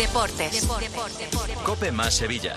Deportes. COPE más Sevilla.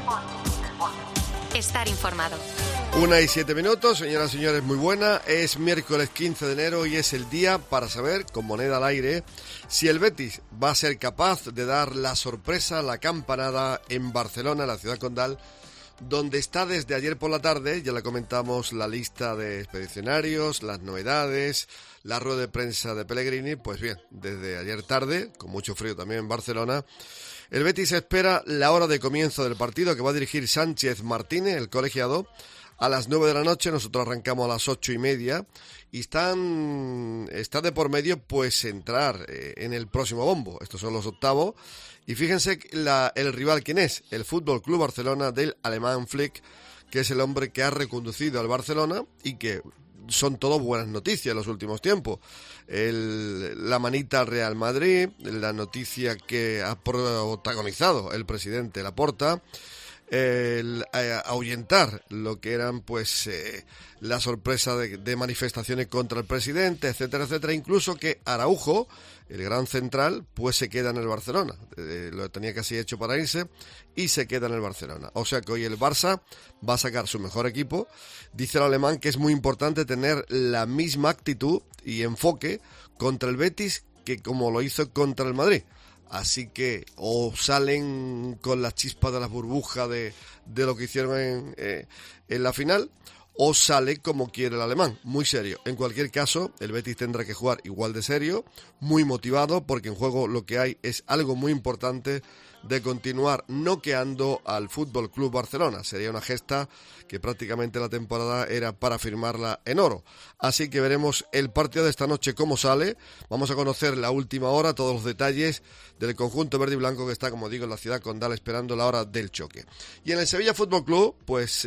Estar informado. 1:07, señoras y señores, muy buena. Es miércoles 15 de enero y es el día para saber, con moneda al aire, si el Betis va a ser capaz de dar la sorpresa, la campanada en Barcelona, la ciudad condal, donde está desde ayer por la tarde. Ya le comentamos la lista de expedicionarios, las novedades, la rueda de prensa de Pellegrini. Pues bien, desde ayer tarde, con mucho frío también en Barcelona, el Betis espera la hora de comienzo del partido que va a dirigir Sánchez Martínez, el colegiado, a las 9 de la noche. Nosotros arrancamos a las 8:30 y está de por medio pues entrar en el próximo bombo. Estos son los octavos. Y fíjense el rival, ¿quién es? El Fútbol Club Barcelona del alemán Flick, que es el hombre que ha reconducido al Barcelona y que son todo buenas noticias en los últimos tiempos. La manita al Real Madrid, la noticia que ha protagonizado el presidente Laporta, el ahuyentar lo que eran pues la sorpresa de manifestaciones contra el presidente, etcétera, etcétera, incluso que Araujo, el gran central, pues se queda en el Barcelona, lo tenía casi hecho para irse y se queda en el Barcelona. O sea que hoy el Barça va a sacar su mejor equipo. Dice el alemán que es muy importante tener la misma actitud y enfoque contra el Betis que como lo hizo contra el Madrid. Así que o salen con las chispas de las burbujas de lo que hicieron en la final, o sale como quiere el alemán, muy serio. En cualquier caso, el Betis tendrá que jugar igual de serio, muy motivado, porque en juego lo que hay es algo muy importante de continuar noqueando al Fútbol Club Barcelona. Sería una gesta que prácticamente la temporada era para firmarla en oro. Así que veremos el partido de esta noche cómo sale. Vamos a conocer la última hora, todos los detalles del conjunto verde y blanco que está, como digo, en la ciudad condal esperando la hora del choque. Y en el Sevilla Fútbol Club, pues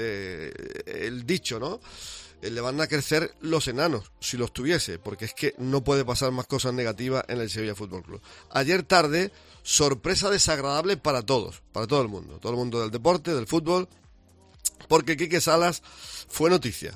el dicho, ¿no? Le van a crecer los enanos, si los tuviese, porque es que no puede pasar más cosas negativas en el Sevilla Fútbol Club. Ayer tarde, sorpresa desagradable para todos, para todo el mundo del deporte, del fútbol, porque Quique Salas fue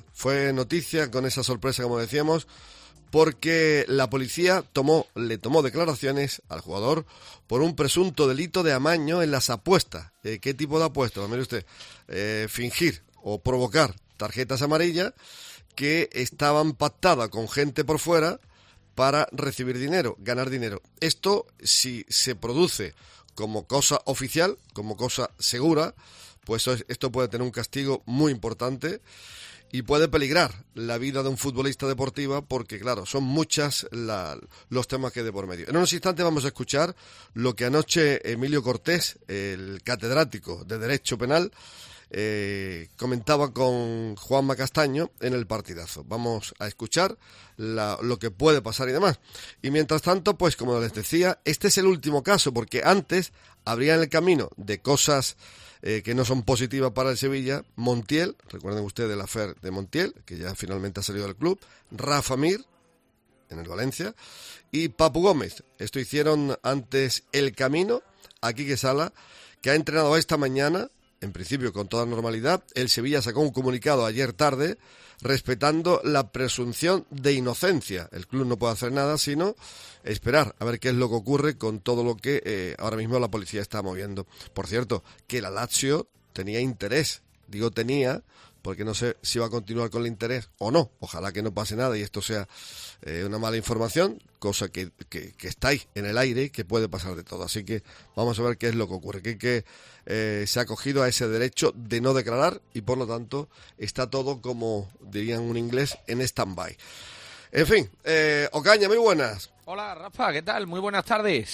noticia con esa sorpresa, como decíamos, porque la policía le tomó declaraciones al jugador por un presunto delito de amaño en las apuestas. ¿Qué tipo de apuestas? Mire usted, fingir o provocar tarjetas amarillas que estaban pactadas con gente por fuera para recibir dinero, ganar dinero. Esto, si se produce como cosa oficial, como cosa segura, pues esto puede tener un castigo muy importante y puede peligrar la vida de un futbolista deportiva porque, claro, son muchas los temas que hay de por medio. En unos instantes vamos a escuchar lo que anoche Emilio Cortés, el catedrático de Derecho Penal, comentaba con Juanma Castaño en el partidazo. Vamos a escuchar lo que puede pasar y demás. Y mientras tanto, pues como les decía, este es el último caso, porque antes habría en el camino de cosas que no son positivas para el Sevilla. Montiel, recuerden ustedes el affair de Montiel, que ya finalmente ha salido del club. Rafa Mir, en el Valencia, y Papu Gómez. Esto hicieron antes el camino a Quique Salas, que ha entrenado esta mañana, en principio con toda normalidad. El Sevilla sacó un comunicado ayer tarde respetando la presunción de inocencia. El club no puede hacer nada sino esperar a ver qué es lo que ocurre con todo lo que ahora mismo la policía está moviendo. Por cierto, que la Lazio tenía interés, digo tenía, porque no sé si va a continuar con el interés o no. Ojalá que no pase nada y esto sea una mala información, cosa que está ahí en el aire, que puede pasar de todo. Así que vamos a ver qué es lo que ocurre. Que se ha acogido a ese derecho de no declarar y por lo tanto está todo, como dirían un inglés, en stand-by. En fin, Ocaña, muy buenas. Hola Rafa, ¿qué tal? Muy buenas tardes.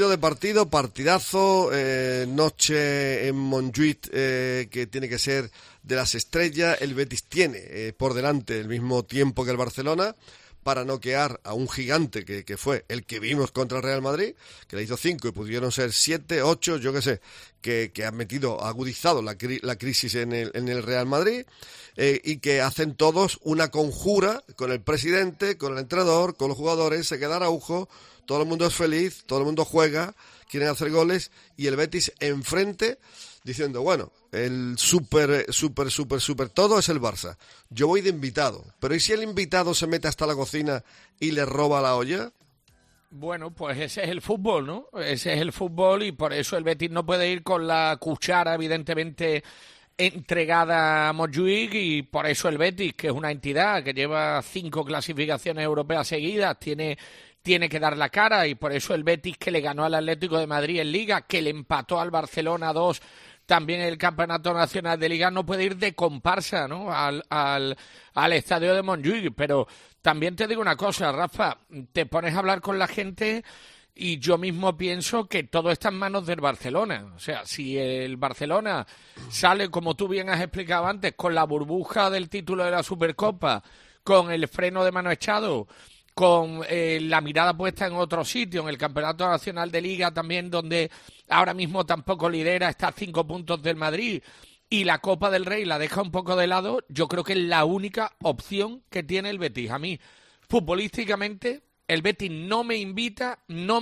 Partidazo, noche en Montjuïc que tiene que ser de las estrellas. El Betis tiene por delante el mismo tiempo que el Barcelona para noquear a un gigante que fue el que vimos contra el Real Madrid, que le hizo 5 y pudieron ser 7, 8, yo qué sé, que ha agudizado la crisis en el Real Madrid, y que hacen todos una conjura con el presidente, con el entrenador, con los jugadores. Se queda Araujo, todo el mundo es feliz, todo el mundo juega, quieren hacer goles, y el Betis enfrente diciendo, bueno, el súper todo es el Barça. Yo voy de invitado, pero ¿y si el invitado se mete hasta la cocina y le roba la olla? Bueno, pues ese es el fútbol, ¿no? Ese es el fútbol y por eso el Betis no puede ir con la cuchara, evidentemente, entregada a Montjuïc, y por eso el Betis, que es una entidad que lleva 5 clasificaciones europeas seguidas, tiene que dar la cara, y por eso el Betis, que le ganó al Atlético de Madrid en Liga, que le empató al Barcelona 2 también en el Campeonato Nacional de Liga, no puede ir de comparsa, ¿no? al estadio de Montjuïc. Pero también te digo una cosa, Rafa, te pones a hablar con la gente y yo mismo pienso que todo está en manos del Barcelona. O sea, si el Barcelona sale, como tú bien has explicado antes, con la burbuja del título de la Supercopa, con el freno de mano echado, con la mirada puesta en otro sitio, en el Campeonato Nacional de Liga también, donde ahora mismo tampoco lidera, está a 5 puntos del Madrid, y la Copa del Rey la deja un poco de lado, yo creo que es la única opción que tiene el Betis. A mí, futbolísticamente, el Betis no me invita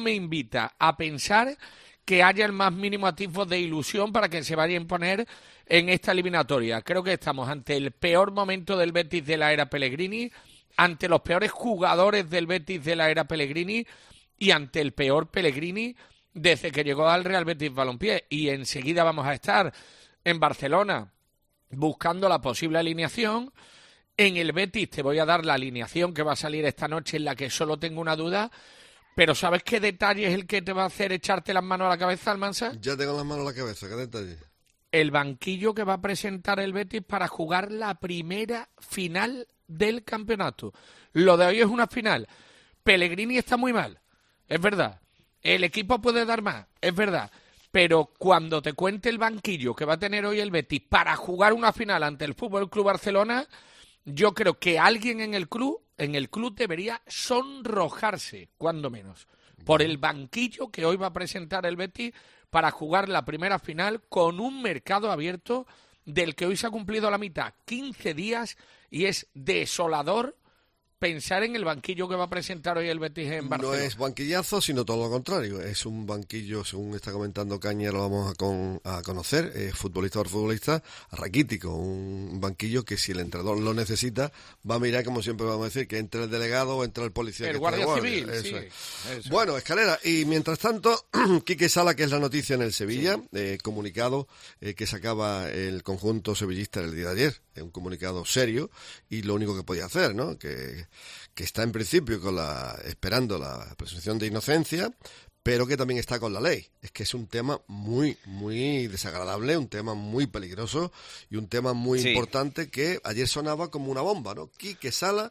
a pensar que haya el más mínimo atisbo de ilusión para que se vaya a imponer en esta eliminatoria. Creo que estamos ante el peor momento del Betis de la era Pellegrini, ante los peores jugadores del Betis de la era Pellegrini y ante el peor Pellegrini desde que llegó al Real Betis Balompié. Y enseguida vamos a estar en Barcelona buscando la posible alineación. En el Betis te voy a dar la alineación que va a salir esta noche, en la que solo tengo una duda. Pero ¿sabes qué detalle es el que te va a hacer echarte las manos a la cabeza, Almansa? Ya tengo las manos a la cabeza, ¿qué detalle? El banquillo que va a presentar el Betis para jugar la primera final del campeonato. Lo de hoy es una final. Pellegrini está muy mal, es verdad. El equipo puede dar más, es verdad. Pero cuando te cuente el banquillo que va a tener hoy el Betis para jugar una final ante el FC Barcelona, yo creo que alguien en el club debería sonrojarse, cuando menos, por el banquillo que hoy va a presentar el Betis para jugar la primera final con un mercado abierto del que hoy se ha cumplido la mitad, 15 días, y es desolador pensar en el banquillo que va a presentar hoy el Betis en Barcelona. No es banquillazo, sino todo lo contrario. Es un banquillo, según está comentando Caña, lo vamos a conocer, futbolista por futbolista, raquítico. Un banquillo que si el entrenador lo necesita, va a mirar, como siempre vamos a decir, que entre el delegado o entre el policía. El guardia civil, eso es. Eso. Bueno, Escalera, y mientras tanto, Quique Sala, que es la noticia en el Sevilla, comunicado que sacaba el conjunto sevillista el día de ayer, un comunicado serio, y lo único que podía hacer, ¿no? Que está en principio esperando la presunción de inocencia, pero que también está con la ley. Es que es un tema muy, muy desagradable, un tema muy peligroso y un tema muy importante que ayer sonaba como una bomba, ¿no? Quique Sala,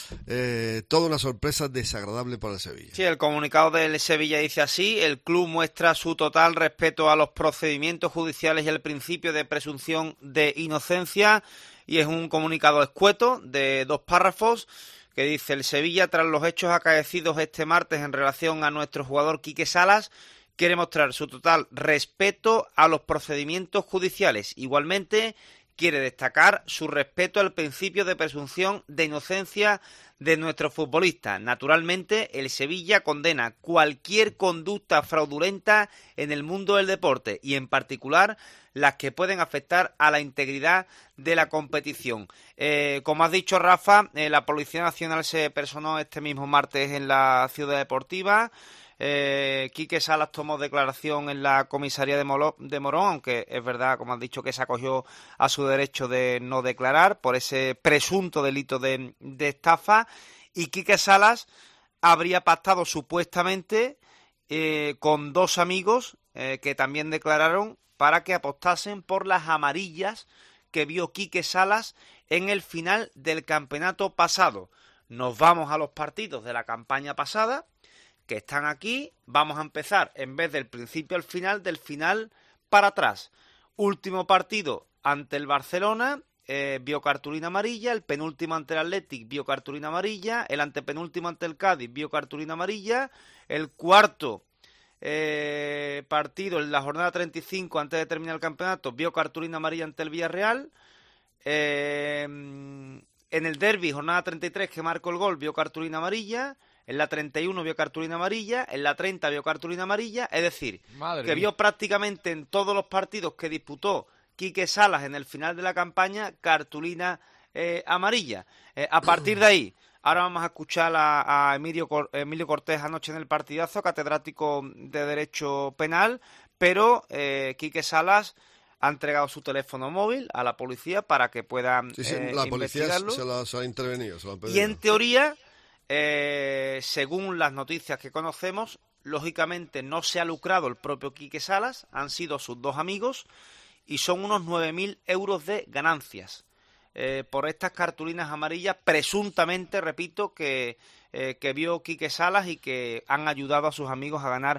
toda una sorpresa desagradable para el Sevilla. Sí, el comunicado del Sevilla dice así: el club muestra su total respeto a los procedimientos judiciales y el principio de presunción de inocencia, y es un comunicado escueto de 2 párrafos que dice: el Sevilla, tras los hechos acaecidos este martes en relación a nuestro jugador Quique Salas, quiere mostrar su total respeto a los procedimientos judiciales. Igualmente, quiere destacar su respeto al principio de presunción de inocencia de nuestro futbolista. Naturalmente, el Sevilla condena cualquier conducta fraudulenta en el mundo del deporte y, en particular, las que pueden afectar a la integridad de la competición. Como has dicho, Rafa, la Policía Nacional se personó este mismo martes en la Ciudad Deportiva. Quique Salas tomó declaración en la comisaría de Morón, aunque es verdad, como has dicho, que se acogió a su derecho de no declarar por ese presunto delito de estafa. Y Quique Salas habría pactado supuestamente con 2 amigos que también declararon para que apostasen por las amarillas que vio Quique Salas en el final del campeonato pasado. Nos vamos a los partidos de la campaña pasada, que están aquí. Vamos a empezar, en vez del principio al final, del final para atrás. Último partido ante el Barcelona, vio cartulina amarilla. El penúltimo ante el Athletic vio cartulina amarilla. El antepenúltimo ante el Cádiz vio cartulina amarilla. El cuarto partido en la jornada 35 antes de terminar el campeonato vio cartulina amarilla ante el Villarreal. En el derbi, jornada 33, que marcó el gol, vio cartulina amarilla. En la 31 vio cartulina amarilla, en la 30 vio cartulina amarilla, es decir, que vio prácticamente en todos los partidos que disputó Quique Salas en el final de la campaña cartulina amarilla. A partir de ahí Ahora vamos a escuchar a Emilio Cortés anoche en el partidazo, catedrático de Derecho Penal, pero Quique Salas ha entregado su teléfono móvil a la policía para que puedan la policía investigarlo. se ha intervenido, se lo han pedido. Y en teoría, según las noticias que conocemos, lógicamente no se ha lucrado el propio Quique Salas, han sido sus dos amigos y son unos 9.000 euros de ganancias por estas cartulinas amarillas, presuntamente, repito, que vio Quique Salas y que han ayudado a sus amigos a ganar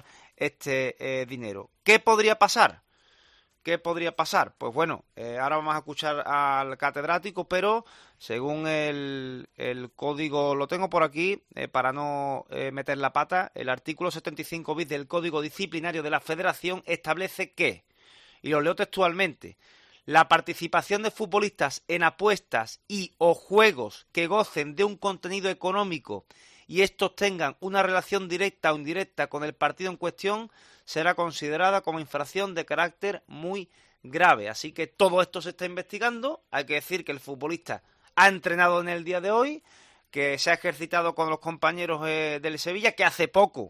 este dinero. ¿Qué podría pasar? ¿Qué podría pasar? Pues bueno, ahora vamos a escuchar al catedrático, pero según el código, lo tengo por aquí para no meter la pata, el artículo 75 bis del Código Disciplinario de la Federación establece que, y lo leo textualmente, la participación de futbolistas en apuestas y o juegos que gocen de un contenido económico y estos tengan una relación directa o indirecta con el partido en cuestión será considerada como infracción de carácter muy grave. Así que todo esto se está investigando. Hay que decir que el futbolista ha entrenado en el día de hoy, que se ha ejercitado con los compañeros del Sevilla, que hace poco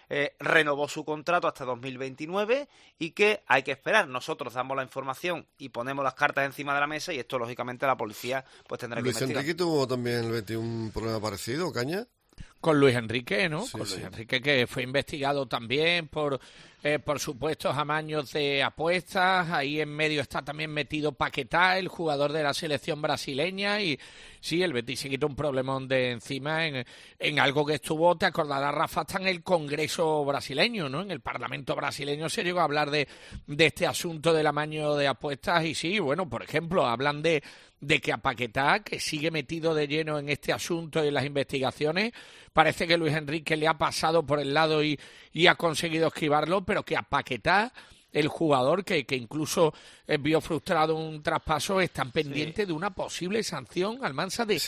renovó su contrato hasta 2029 y que hay que esperar. Nosotros damos la información y ponemos las cartas encima de la mesa y esto, lógicamente, la policía pues tendrá que investigar. Luis Enrique tuvo también el Betis un problema parecido, Caña. Con Luis Enrique, ¿no? Sí, con sí. Luis Enrique, que fue investigado también por supuestos amaños de apuestas. Ahí en medio está también metido Paquetá, el jugador de la selección brasileña. Y sí, el Betis se quitó un problemón de encima en algo que estuvo, te acordarás, Rafa, hasta en el Congreso brasileño, ¿no? En el Parlamento brasileño se llegó a hablar de este asunto del amaño de apuestas. Y sí, bueno, por ejemplo, hablan de que a Paquetá, que sigue metido de lleno en este asunto y en las investigaciones, parece que Luis Enrique le ha pasado por el lado y ha conseguido esquivarlo, pero que a Paquetá, el jugador que incluso vio frustrado un traspaso, están pendientes de una posible sanción, Almansa, de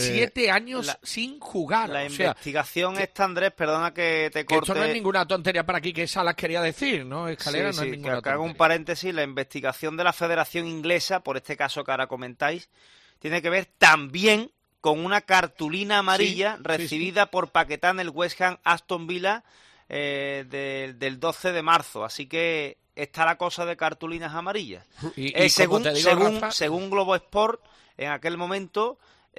7 años sin jugar. La investigación está, Andrés, perdona que te corte. Que esto no es ninguna tontería para aquí, que Salas quería decir, ¿no? Escalera, sí, no es ninguna que hago un paréntesis. La investigación de la Federación Inglesa, por este caso que ahora comentáis, tiene que ver también con una cartulina amarilla recibida por Paquetá en el West Ham Aston Villa del 12 de marzo. Así que está la cosa de cartulinas amarillas. Según Globo Sport, en aquel momento,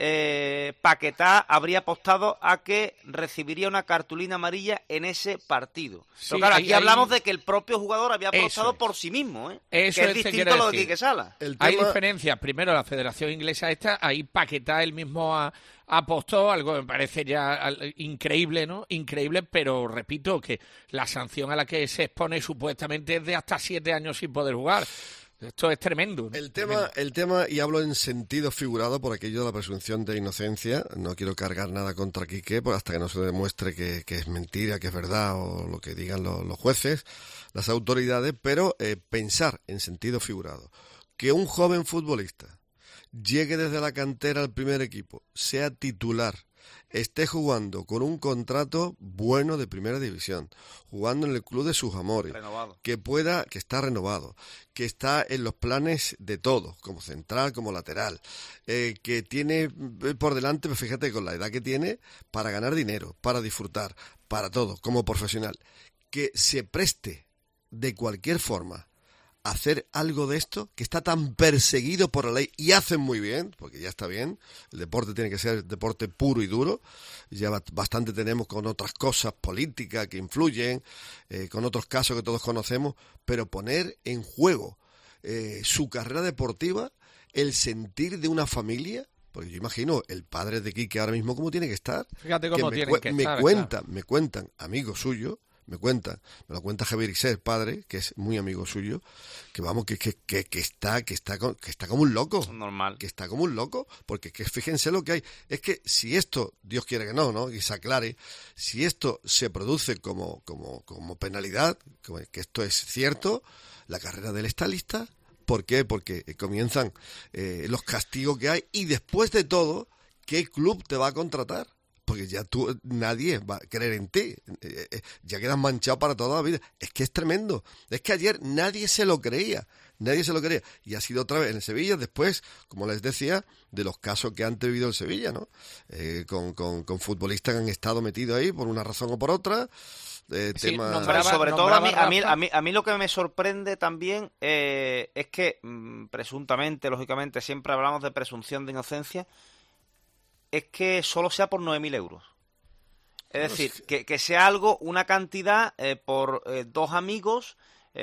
Paquetá habría apostado a que recibiría una cartulina amarilla en ese partido. Sí, pero claro, aquí hablamos de que el propio jugador había apostado por sí mismo, Eso que es distinto a lo de Quique Salas. Hay diferencias. Primero, la Federación Inglesa ahí Paquetá él mismo apostó, algo que me parece ya increíble, ¿no? Increíble, pero repito que la sanción a la que se expone supuestamente es de hasta 7 años sin poder jugar. Esto es tremendo, ¿no? El tema, y hablo en sentido figurado por aquello de la presunción de inocencia, no quiero cargar nada contra Quique, pues hasta que no se demuestre que es mentira, que es verdad, o lo que digan los jueces, las autoridades, pero pensar en sentido figurado, que un joven futbolista llegue desde la cantera al primer equipo, sea titular, esté jugando con un contrato bueno de primera división, jugando en el club de sus amores, renovado, que está renovado, que está en los planes de todos, como central, como lateral, que tiene por delante, pues fíjate con la edad que tiene, para ganar dinero, para disfrutar, para todo, como profesional, que se preste de cualquier forma hacer algo de esto, que está tan perseguido por la ley, y hacen muy bien, porque ya está bien, el deporte tiene que ser deporte puro y duro, ya bastante tenemos con otras cosas políticas que influyen, con otros casos que todos conocemos, pero poner en juego su carrera deportiva, el sentir de una familia, porque yo imagino el padre de Quique ahora mismo cómo tiene que estar. Fíjate cómo tiene que estar. Me cuentan amigos suyos, me lo cuenta Javier Isés, padre, que es muy amigo suyo, que vamos, que está como un loco. Normal. Que está como un loco, porque que fíjense lo que hay. Es que si esto, Dios quiere que no, y se aclare, si esto se produce como penalidad, que esto es cierto, la carrera de él está lista. ¿Por qué? Porque comienzan los castigos que hay, y después de todo, ¿qué club te va a contratar? Porque ya nadie va a creer en ti, ya quedas manchado para toda la vida. Es que es tremendo, es que ayer nadie se lo creía, nadie se lo quería. Y ha sido otra vez en el Sevilla, después, como les decía, de los casos que han vivido el Sevilla, ¿no? Con futbolistas que han estado metidos ahí por una razón o por otra. Sobre todo a mí lo que me sorprende también es que presuntamente, lógicamente, siempre hablamos de presunción de inocencia, es que solo sea por 9.000 euros. Es decir, que sea algo, una cantidad por dos amigos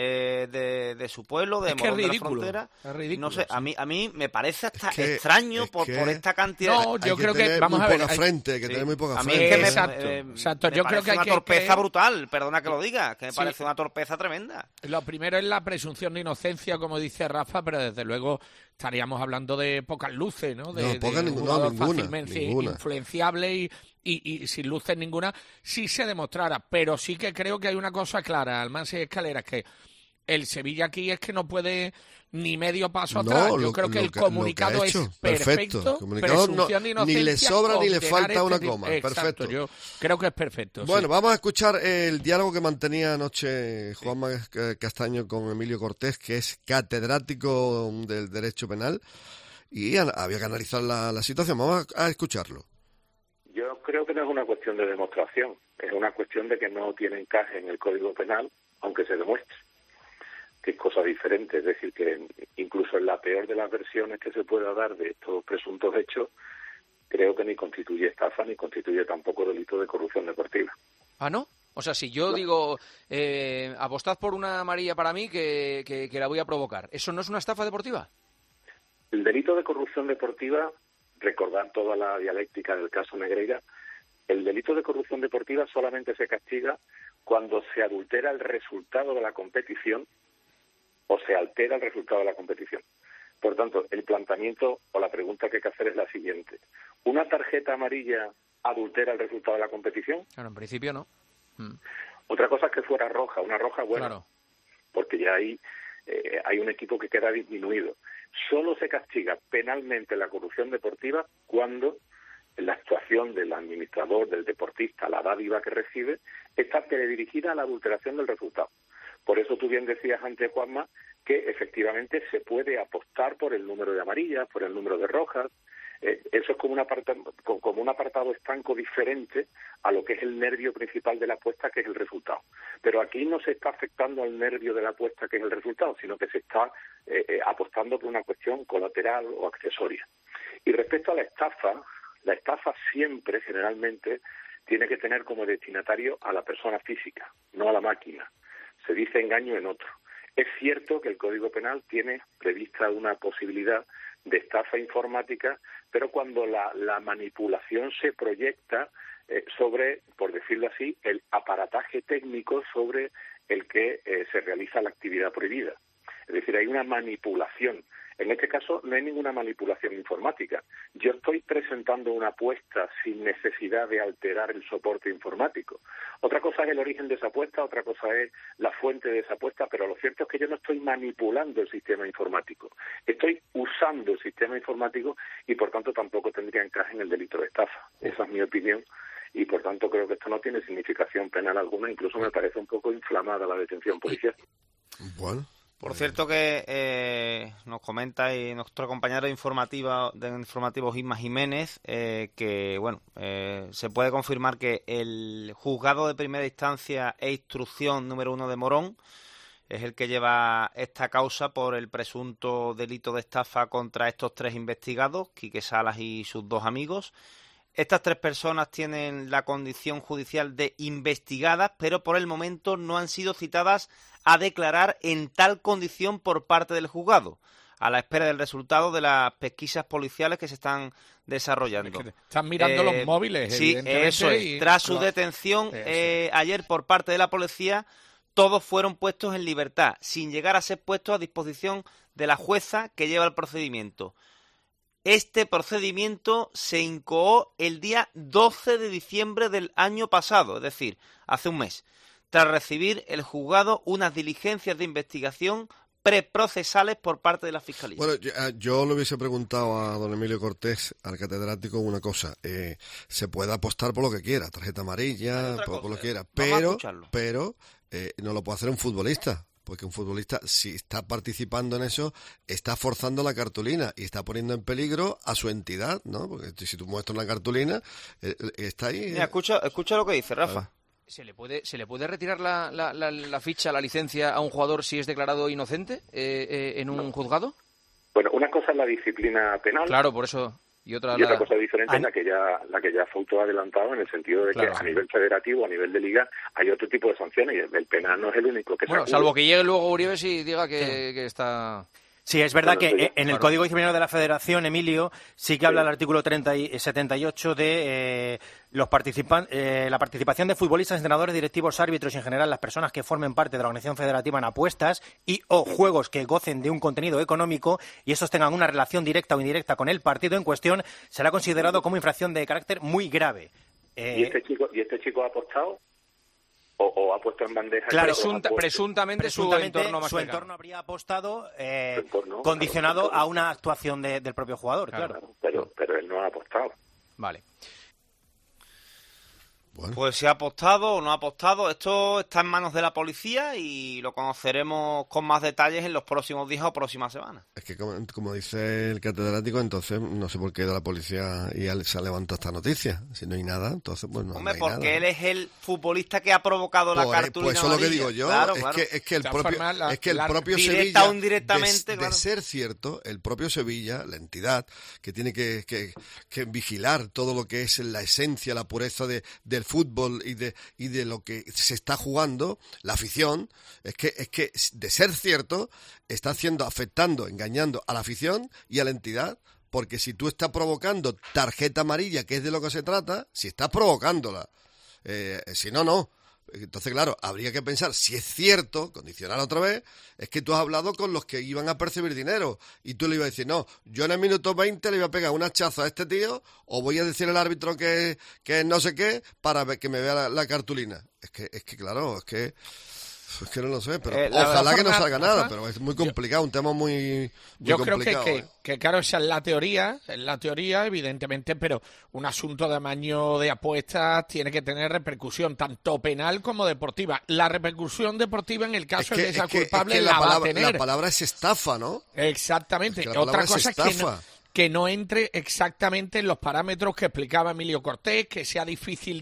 de su pueblo, de Morón de la Frontera. Es ridículo, no sé, sí. a mí me parece hasta extraño por esta cantidad. No, yo creo que vamos a ver, tener muy poca a mí frente. es que exacto. Me yo parece creo que hay una que torpeza brutal, perdona que lo diga, que me Sí. parece una torpeza tremenda. Lo primero es la presunción de inocencia, como dice Rafa, pero desde luego estaríamos hablando de pocas luces, ¿no? De un jugador fácilmente influenciable y sin luces ninguna, si se demostrara. Pero sí que creo que hay una cosa clara, Almansa y Escaleras, que el Sevilla aquí es que no puede ni medio paso atrás. Yo creo que el comunicado es perfecto. Presunción de inocencia, ni le sobra ni le falta una coma. Exacto, Perfecto. yo creo que es perfecto. Bueno, sí. vamos a escuchar el diálogo que mantenía anoche Juanma Castaño con Emilio Cortés, que es catedrático del Derecho Penal, y había que analizar la situación. Vamos a escucharlo. Yo creo que no es una cuestión de demostración, es una cuestión de que no tiene encaje en el Código Penal, aunque se demuestre, que es cosa diferente. Es decir, que incluso en la peor de las versiones que se pueda dar de estos presuntos hechos, creo que ni constituye estafa ni constituye tampoco delito de corrupción deportiva. ¿Ah, no? O sea, si yo digo, apostad por una amarilla para mí que la voy a provocar, ¿eso no es una estafa deportiva? El delito de corrupción deportiva, recordar toda la dialéctica del caso Negreira, el delito de corrupción deportiva solamente se castiga cuando se adultera el resultado de la competición o se altera el resultado de la competición. Por tanto, el planteamiento o la pregunta que hay que hacer es la siguiente. ¿Una tarjeta amarilla adultera el resultado de la competición? Claro, en principio no. Otra cosa es que fuera roja, una roja buena, Claro. porque ya hay un equipo que queda disminuido. Solo se castiga penalmente la corrupción deportiva cuando la actuación del administrador, del deportista, la dádiva que recibe, está dirigida a la adulteración del resultado. Por eso tú bien decías antes, Juanma, que efectivamente se puede apostar por el número de amarillas, por el número de rojas. Eso es como un apartado estanco diferente a lo que es el nervio principal de la apuesta, que es el resultado. Pero aquí no se está afectando al nervio de la apuesta, que es el resultado, sino que se está apostando por una cuestión colateral o accesoria. Y respecto a la estafa siempre, generalmente, tiene que tener como destinatario a la persona física, no a la máquina. Se dice engaño en otro. Es cierto que el Código Penal tiene prevista una posibilidad de estafa informática, pero cuando la manipulación se proyecta sobre, por decirlo así, el aparataje técnico sobre el que se realiza la actividad prohibida. Es decir, hay una manipulación. En este caso no hay ninguna manipulación informática. Yo estoy presentando una apuesta sin necesidad de alterar el soporte informático. Otra cosa es el origen de esa apuesta, otra cosa es la fuente de esa apuesta, pero lo cierto es que yo no estoy manipulando el sistema informático. Estoy usando el sistema informático y por tanto tampoco tendría encaje en el delito de estafa. Esa es mi opinión. Y por tanto creo que esto no tiene significación penal alguna, incluso me parece un poco inflamada la detención policial. Bueno. Por cierto que nos comenta y nuestro compañero de informativos Isma Jiménez que bueno se puede confirmar que el juzgado de primera instancia e instrucción número 1 de Morón es el que lleva esta causa por el presunto delito de estafa contra estos tres investigados, Quique Salas y sus dos amigos. Estas tres personas tienen la condición judicial de investigadas, pero por el momento no han sido citadas a declarar en tal condición por parte del juzgado, a la espera del resultado de las pesquisas policiales que se están desarrollando. Es que están mirando los móviles, sí, evidentemente. Eso es. Tras su detención ayer por parte de la policía, todos fueron puestos en libertad, sin llegar a ser puestos a disposición de la jueza que lleva el procedimiento. Este procedimiento se incoó el día 12 de diciembre del año pasado, es decir, hace un mes, tras recibir el juzgado unas diligencias de investigación preprocesales por parte de la Fiscalía. Bueno, yo le hubiese preguntado a don Emilio Cortés, al catedrático, una cosa. Se puede apostar por lo que quiera, tarjeta amarilla, por lo que quiera, pero no lo puede hacer un futbolista. porque un futbolista, si está participando en eso, está forzando la cartulina y está poniendo en peligro a su entidad, ¿no? Porque si tú muestras una cartulina, está ahí. Mira, escucha lo que dice Rafa. ¿Se le puede retirar la ficha, la licencia a un jugador si es declarado inocente en un juzgado? Bueno, una cosa es la disciplina penal. Claro, por eso. Y otra cosa diferente es la que ya Fouto ha adelantado, en el sentido de que a nivel federativo, a nivel de liga, hay otro tipo de sanciones y el penal no es el único que Bueno, salvo que llegue luego Uribe y diga que está... Sí, es verdad que en el Código Disciplinario de la Federación, Emilio, sí que habla el artículo 78 de la participación de futbolistas, entrenadores, directivos, árbitros y en general las personas que formen parte de la organización federativa en apuestas y o juegos que gocen de un contenido económico y esos tengan una relación directa o indirecta con el partido en cuestión, será considerado como infracción de carácter muy grave. ¿Y este chico ha apostado? ¿O ha puesto en bandeja? Claro, presuntamente su entorno más su entorno habría apostado condicionado a una actuación del propio jugador, claro. Pero él no ha apostado. Vale. Bueno. Pues si ha apostado o no ha apostado, esto está en manos de la policía y lo conoceremos con más detalles en los próximos días o próximas semanas. Es que como dice el catedrático, entonces no sé por qué de la policía se ha levantado esta noticia. Si no hay nada, entonces pues no, Hombre, no hay porque nada. él es el futbolista que ha provocado la cartulina Pues eso es lo que digo yo. Claro, es que el propio directa Sevilla, o indirectamente, de ser cierto, el propio Sevilla, la entidad que tiene que vigilar todo lo que es la esencia, la pureza del fútbol y de lo que se está jugando, la afición, es que de ser cierto está afectando, engañando a la afición y a la entidad, porque si tú estás provocando tarjeta amarilla, que es de lo que se trata, si estás provocándola, si no. Entonces, claro, habría que pensar, si es cierto, condicionar otra vez, es que tú has hablado con los que iban a percibir dinero y tú le ibas a decir, no, yo en el minuto 20 le iba a pegar un hachazo a este tío o voy a decir al árbitro que no sé qué para que me vea la cartulina. Es que claro, es que no lo sé, pero ojalá que no salga nada, pero es muy complicado, un tema muy yo complicado. Creo que claro, esa es la teoría, evidentemente, pero un asunto de amaño de apuestas tiene que tener repercusión tanto penal como deportiva. La repercusión deportiva en el caso de que sea culpable la va a tener. La palabra es estafa, ¿no? Exactamente. Otra cosa es que no entre exactamente en los parámetros que explicaba Emilio Cortés, que sea difícil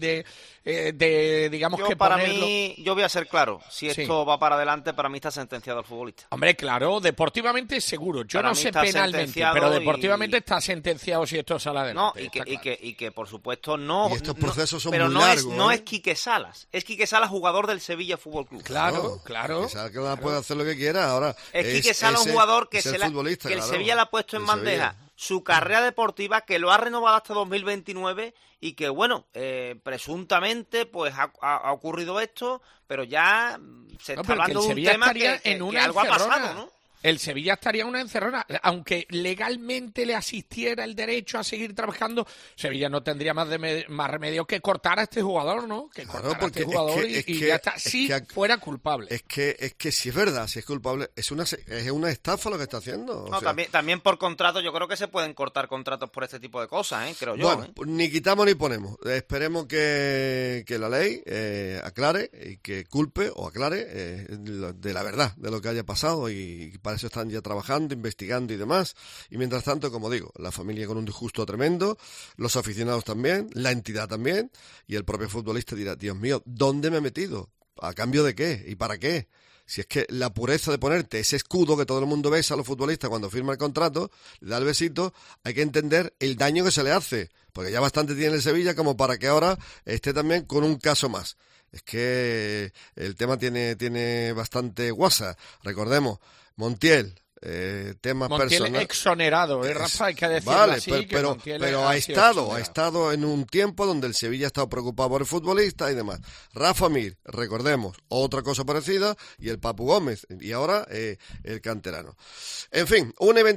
digamos que para ponerlo. Mí, yo voy a ser claro, si esto va para adelante, para mí está sentenciado el futbolista. Hombre, claro, deportivamente seguro, yo para no sé penalmente, pero deportivamente está sentenciado si esto sale adelante. No, y que por supuesto no. Y estos procesos son pero muy no largos. No es Quique Salas, es Quique Salas, jugador del Sevilla Fútbol Club. Claro. Quique Salas puede hacer lo que quiera, ahora es Quique Salas, un jugador que el Sevilla le ha puesto en bandeja su carrera deportiva, que lo ha renovado hasta 2029 y que, bueno, presuntamente pues ha ocurrido esto, pero ya se está hablando de un tema que algo ha pasado, ¿no? El Sevilla estaría en una encerrona. Aunque legalmente le asistiera el derecho a seguir trabajando, Sevilla no tendría más remedio que cortar a este jugador, ¿no? Que cortar a este jugador y ya está. Si fuera culpable. Es que si es verdad, si es culpable, es una estafa lo que está haciendo. No, también por contrato, yo creo que se pueden cortar contratos por este tipo de cosas, creo yo. Bueno, ni quitamos ni ponemos. Esperemos que la ley aclare y que culpe o aclare de la verdad, de lo que haya pasado y para eso están ya trabajando, investigando y demás. Y mientras tanto, como digo, la familia con un disgusto tremendo, los aficionados también, la entidad también, y el propio futbolista dirá, Dios mío, ¿dónde me he metido? ¿A cambio de qué? ¿Y para qué? Si es que la pureza de ponerte ese escudo que todo el mundo besa a los futbolistas cuando firma el contrato, le da el besito, hay que entender el daño que se le hace, porque ya bastante tiene el Sevilla como para que ahora esté también con un caso más. Es que el tema tiene bastante guasa. Recordemos, Montiel, temas personales. Montiel exonerado, Rafa, hay que decirlo vale, así. Pero ha estado en un tiempo donde el Sevilla ha estado preocupado por el futbolista y demás. Rafa Mir, recordemos, otra cosa parecida, y el Papu Gómez, y ahora el canterano. En fin,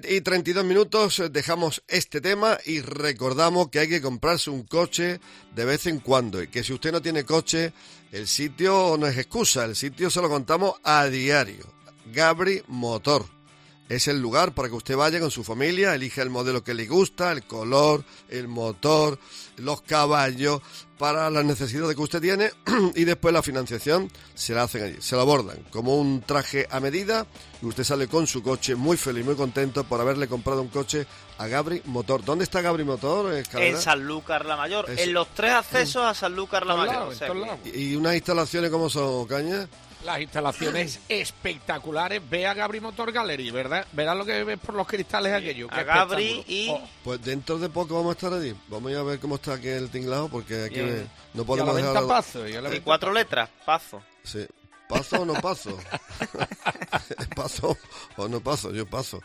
1:32, dejamos este tema y recordamos que hay que comprarse un coche de vez en cuando, y que si usted no tiene coche, el sitio no es excusa, el sitio se lo contamos a diario. Gabri Motor. es el lugar para que usted vaya con su familia, elija el modelo que le gusta, el color, el motor, los caballos, para las necesidades que usted tiene, y después la financiación se la hacen allí, se la abordan como un traje a medida y usted sale con su coche muy feliz, muy contento por haberle comprado un coche a Gabri Motor. ¿Dónde está Gabri Motor, Escalera? En Sanlúcar la Mayor, en los 3 accesos a Sanlúcar la Mayor. ¿Y unas instalaciones cómo son, Caña? Las instalaciones espectaculares. Ve a Gabri Motor Gallery, ¿verdad? Verás lo que ves por los cristales aquello. A Gabri y... Pues dentro de poco vamos a estar allí. Vamos a ver cómo está aquí el tinglado, porque aquí no y podemos dejar... Pazo, y 4 letras, Pazo. Sí. ¿Pazo o no pazo? ¿Pazo o no pazo? Yo paso.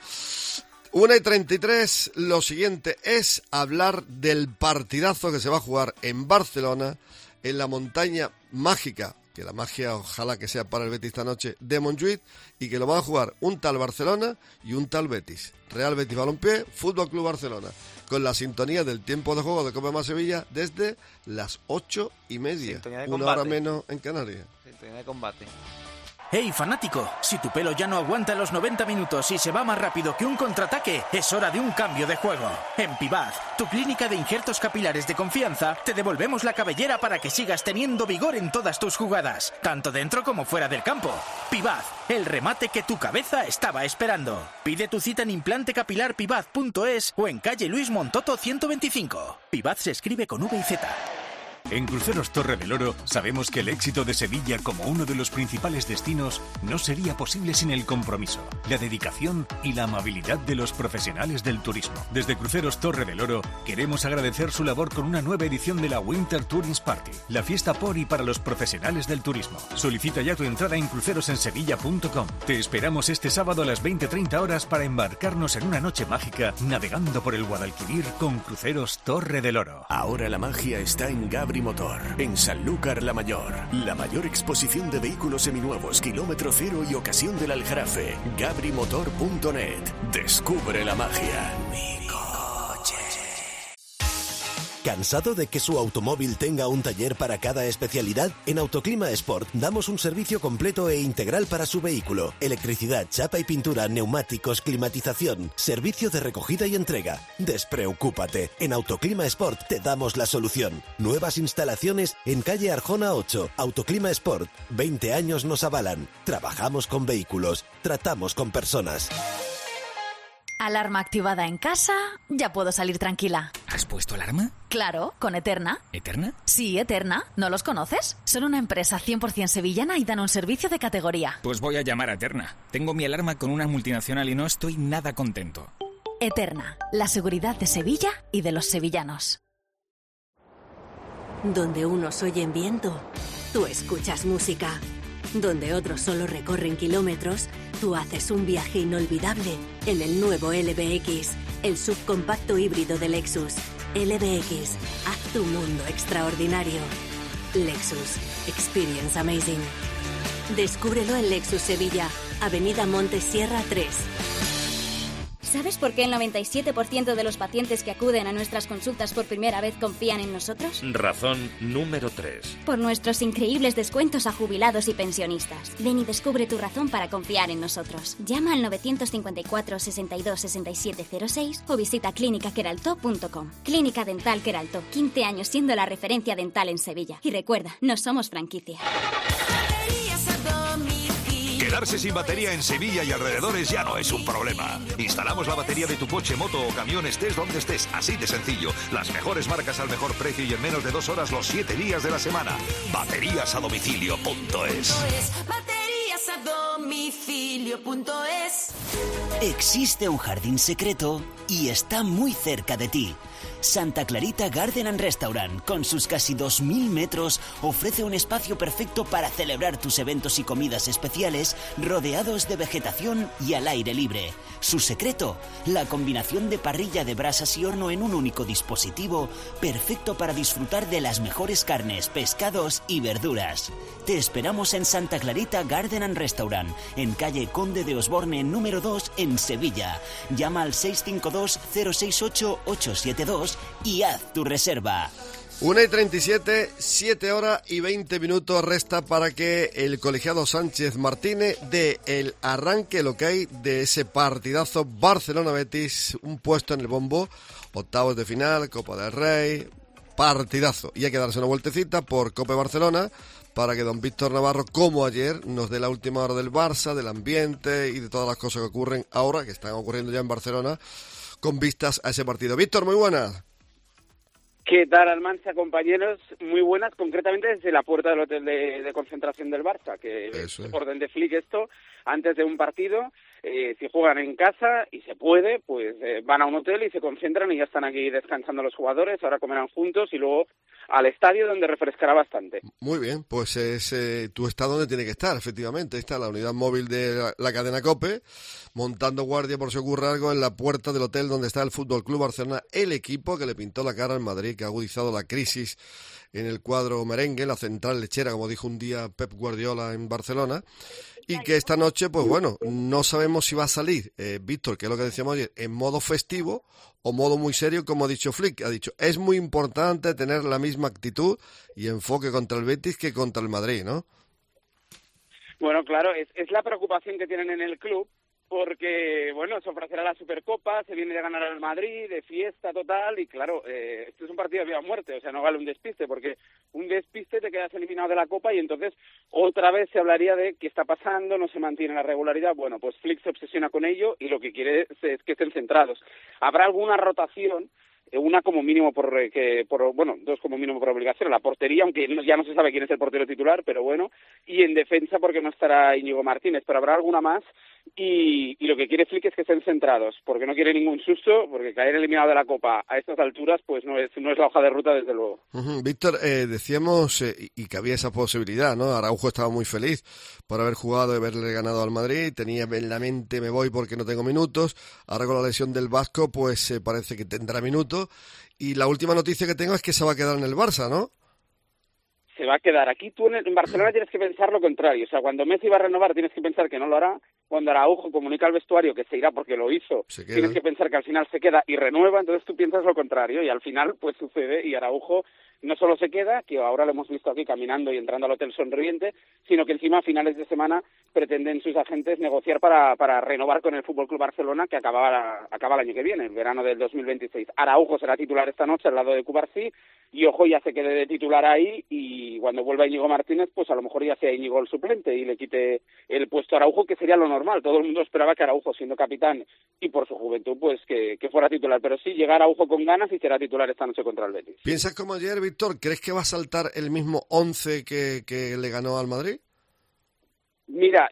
1:33, lo siguiente es hablar del partidazo que se va a jugar en Barcelona, en la montaña mágica, que la magia ojalá que sea para el Betis esta noche, de Montjuïc, y que lo van a jugar un tal Barcelona y un tal Betis. Real Betis Balompié, Fútbol Club Barcelona, con la sintonía del tiempo de juego de Cope Más Sevilla desde las 8:30, una hora menos en Canarias. Sintonía de combate. ¡Hey, fanático! Si tu pelo ya no aguanta los 90 minutos y se va más rápido que un contraataque, es hora de un cambio de juego. En Pibaz, tu clínica de injertos capilares de confianza, te devolvemos la cabellera para que sigas teniendo vigor en todas tus jugadas, tanto dentro como fuera del campo. Pibaz, el remate que tu cabeza estaba esperando. Pide tu cita en implantecapilarpibaz.es o en calle Luis Montoto 125. Pibaz se escribe con V y Z. En Cruceros Torre del Oro sabemos que el éxito de Sevilla como uno de los principales destinos no sería posible sin el compromiso, la dedicación y la amabilidad de los profesionales del turismo. Desde Cruceros Torre del Oro queremos agradecer su labor con una nueva edición de la Winter Tourist Party, la fiesta por y para los profesionales del turismo. Solicita ya tu entrada en crucerosensevilla.com. Te esperamos este sábado a las 20:30 horas para embarcarnos en una noche mágica navegando por el Guadalquivir con Cruceros Torre del Oro. Ahora la magia está en Gabri Motor, en Sanlúcar la Mayor. La mayor exposición de vehículos seminuevos, kilómetro cero y ocasión del Aljarafe. gabrimotor.net. Descubre la magia. Mi coche. ¿Cansado de que su automóvil tenga un taller para cada especialidad? En Autoclima Sport damos un servicio completo e integral para su vehículo. Electricidad, chapa y pintura, neumáticos, climatización, servicio de recogida y entrega. Despreocúpate, en Autoclima Sport te damos la solución. Nuevas instalaciones en calle Arjona 8. Autoclima Sport, 20 años nos avalan. Trabajamos con vehículos, tratamos con personas. Alarma activada en casa, ya puedo salir tranquila. ¿Has puesto alarma? Claro, con Eterna. ¿Eterna? Sí, Eterna. ¿No los conoces? Son una empresa 100% sevillana y dan un servicio de categoría. Pues voy a llamar a Eterna. Tengo mi alarma con una multinacional y no estoy nada contento. Eterna, la seguridad de Sevilla y de los sevillanos. Donde unos oyen viento, tú escuchas música. Donde otros solo recorren kilómetros, tú haces un viaje inolvidable en el nuevo LBX, el subcompacto híbrido de Lexus. LBX, haz tu mundo extraordinario. Lexus, experience amazing. Descúbrelo en Lexus Sevilla, Avenida Montes Sierra 3. ¿Sabes por qué el 97% de los pacientes que acuden a nuestras consultas por primera vez confían en nosotros? Razón número 3. Por nuestros increíbles descuentos a jubilados y pensionistas. Ven y descubre tu razón para confiar en nosotros. Llama al 954 62 67 06 o visita clinicaqueraltó.com. Clínica Dental Queraltó, 15 años siendo la referencia dental en Sevilla. Y recuerda, no somos franquicia. Quedarse sin batería en Sevilla y alrededores ya no es un problema. Instalamos la batería de tu coche, moto o camión, estés donde estés, así de sencillo. Las mejores marcas al mejor precio y en menos de 2 horas los 7 días de la semana. Bateriasadomicilio.es. Bateriasadomicilio.es. Existe un jardín secreto y está muy cerca de ti. Santa Clarita Garden and Restaurant, con sus casi 2.000 metros, ofrece un espacio perfecto para celebrar tus eventos y comidas especiales, rodeados de vegetación y al aire libre. Su secreto, la combinación de parrilla de brasas y horno en un único dispositivo, perfecto para disfrutar de las mejores carnes, pescados y verduras. Te esperamos en Santa Clarita Garden and Restaurant, en calle Conde de Osborne número 2 en Sevilla. Llama al 652 068 872 y haz tu reserva. 1:37, 7 horas y 20 minutos resta para que el colegiado Sánchez Martínez dé el arranque, lo que hay de ese partidazo Barcelona-Betis, un puesto en el bombo, octavos de final, Copa del Rey, partidazo. Y hay que darse una vueltecita por Copa Barcelona para que don Víctor Navarro, como ayer, nos dé la última hora del Barça, del ambiente y de todas las cosas que ocurren ahora, que están ocurriendo ya en Barcelona, con vistas a ese partido. Víctor, muy buenas. ¿Qué tal, Almansa, compañeros? Muy buenas, concretamente desde la puerta del hotel de concentración del Barça, que es orden de Flick esto, antes de un partido, si juegan en casa y se puede, pues van a un hotel y se concentran y ya están aquí descansando los jugadores, ahora comerán juntos y luego al estadio donde refrescará bastante. Muy bien, pues tú estás donde tiene que estar, efectivamente, está la unidad móvil de la cadena COPE, montando guardia por si ocurre algo en la puerta del hotel donde está el Fútbol Club Barcelona, el equipo que le pintó la cara al Madrid, que ha agudizado la crisis en el cuadro merengue, la central lechera, como dijo un día Pep Guardiola en Barcelona, y que esta noche, pues bueno, no sabemos si va a salir, Víctor, que es lo que decíamos ayer, en modo festivo o modo muy serio, como ha dicho Flick. Ha dicho, es muy importante tener la misma actitud y enfoque contra el Betis que contra el Madrid, ¿no? Bueno, claro, es la preocupación que tienen en el club, porque, bueno, se ofrecerá la Supercopa, se viene de ganar al Madrid, de fiesta total, y claro, esto es un partido de vida o muerte, o sea, no vale un despiste, porque un despiste te quedas eliminado de la Copa y entonces otra vez se hablaría de qué está pasando, no se mantiene la regularidad. Bueno, pues Flick se obsesiona con ello y lo que quiere es que estén centrados. Habrá alguna rotación, una como mínimo dos como mínimo por obligación, la portería, aunque ya no se sabe quién es el portero titular, pero bueno, y en defensa porque no estará Íñigo Martínez, pero habrá alguna más, y lo que quiere Flick es que estén centrados, porque no quiere ningún susto, porque caer eliminado de la Copa a estas alturas pues no es la hoja de ruta, desde luego. Víctor, decíamos y que había esa posibilidad, ¿no? Araujo estaba muy feliz por haber jugado y haberle ganado al Madrid, tenía en la mente me voy porque no tengo minutos, ahora con la lesión del Vasco pues parece que tendrá minutos, y la última noticia que tengo es que se va a quedar en el Barça, ¿no? Se va a quedar aquí. Tú en Barcelona tienes que pensar lo contrario. O sea, cuando Messi va a renovar tienes que pensar que no lo hará. Cuando Araujo comunica al vestuario que se irá porque lo hizo, tienes que pensar que al final se queda y renueva. Entonces tú piensas lo contrario y al final pues sucede y Araujo no solo se queda, que ahora lo hemos visto aquí caminando y entrando al hotel sonriente, sino que encima a finales de semana pretenden sus agentes negociar para renovar con el FC Barcelona, que acaba el año que viene, el verano del 2026. Araujo será titular esta noche al lado de Cubarsí y ojo, ya se quede de titular ahí, y cuando vuelva Íñigo Martínez, pues a lo mejor ya sea Íñigo el suplente y le quite el puesto a Araujo, que sería lo normal. Todo el mundo esperaba que Araujo, siendo capitán y por su juventud, pues que fuera titular. Pero sí, llegará Araujo con ganas y será titular esta noche contra el Betis. ¿Piensas como ayer, Víctor? ¿Crees que va a saltar el mismo 11 que le ganó al Madrid? Mira,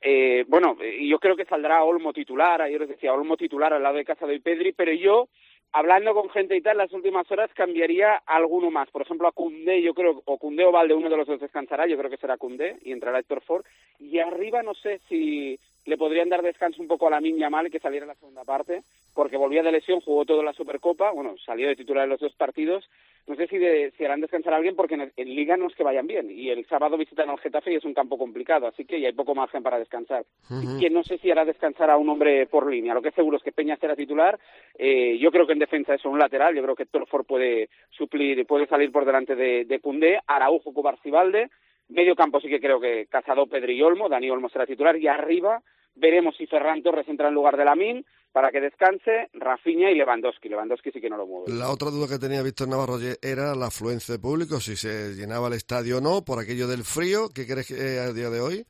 yo creo que saldrá Olmo titular. Ayer os decía, Olmo titular al lado de Casado y Pedri, pero yo, hablando con gente y tal, las últimas horas cambiaría a alguno más. Por ejemplo, a Koundé, yo creo, o Koundé o Valde, uno de los dos descansará, yo creo que será Koundé, y entrará Héctor Ford. Y arriba no sé si le podrían dar descanso un poco a Lamine Yamal, que saliera en la segunda parte, porque volvía de lesión, jugó toda la Supercopa, salió de titular en los dos partidos. No sé si harán descansar a alguien, porque en Liga no es que vayan bien, y el sábado visitan al Getafe y es un campo complicado, así que ya hay poco margen para descansar. Y que no sé si hará descansar a un hombre por línea. Lo que es seguro es que Peña será titular. Yo creo que en defensa es un lateral, yo creo que Héctor Ford puede salir por delante de Koundé, Araujo, Cubarsí, Valde. Medio campo sí que creo que Casado, Pedri y Olmo, Dani Olmo será titular, y arriba veremos si Ferran Torres entra en lugar de Lamine para que descanse, Rafinha y Lewandowski. Lewandowski sí que no lo mueve. La otra duda que tenía Víctor Navarro era la afluencia de público, si se llenaba el estadio o no, por aquello del frío. ¿Qué crees que a día de hoy?